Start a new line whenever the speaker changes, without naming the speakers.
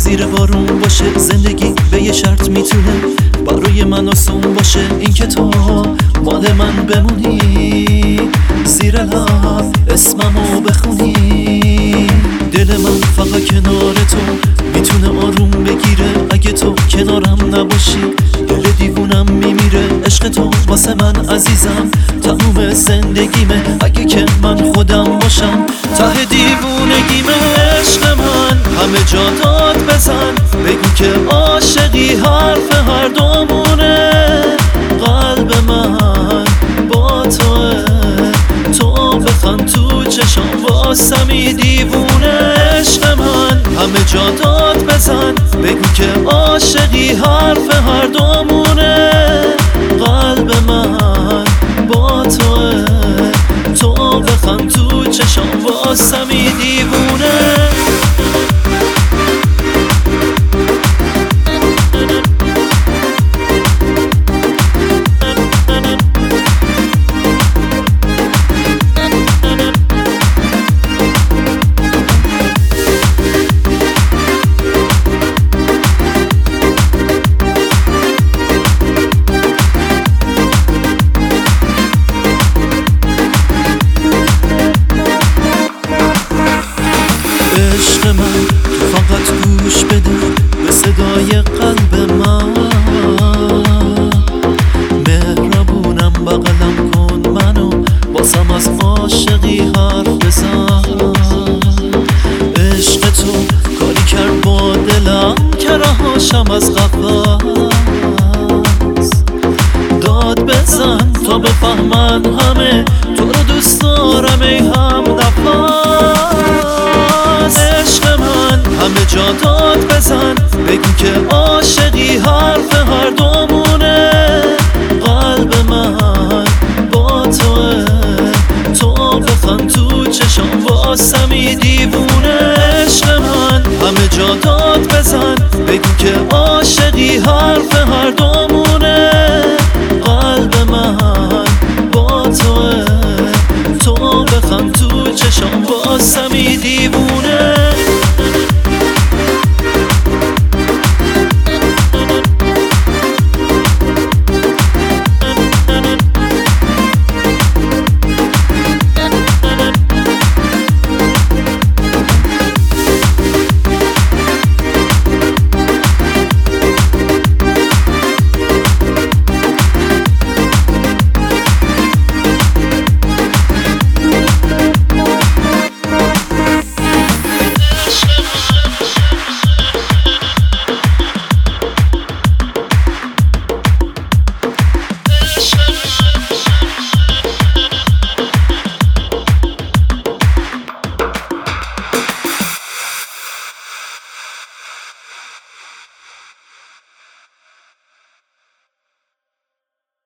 زیر بارون باشه زندگی به یه شرط میتونه برای من آسون باشه، این که تو مال من بمونی، زیر لب اسممو بخونی. دل من فقط کنار تو میتونه آروم بگیره، اگه تو کنارم نباشی دل دیوونم میمیره. عشق تو واسه من عزیزم تموم زندگیمه، اگه که من خودم باشم ته دیوونگیمه. عشق من همه جا داد بزن، بگو که عاشقی حرف هر دومونه. قلب من با توه، تو بخند تو چشام واسمی دیوونه. عشق من همه جا داد بزن، بگو که عاشقی حرف هر دومونه. قلب من با توه، تو بخند تو چشام واسمی دیوونه. عشق من تو فقط گوش بده به صدای قلب من، مهربونم بغلم کن منو، بازم از عاشقی حرف بزن. عشق تو کاری کرد با دلم که رهاشم از قفس. داد بزن تا بفهمن همه تو رو دوست دارم ای همنفس. عشق من همه جا داد بزن، بگو که عاشقی حرف هر دومونه. قلب من با توه، تو بخند تو چشام واسمی دیوونه. عشق من همه جا داد بزن، بگو که عاشقی حرف هر دومونه. قلب من با توه، تو بخند تو چشام واسمی دیوونه.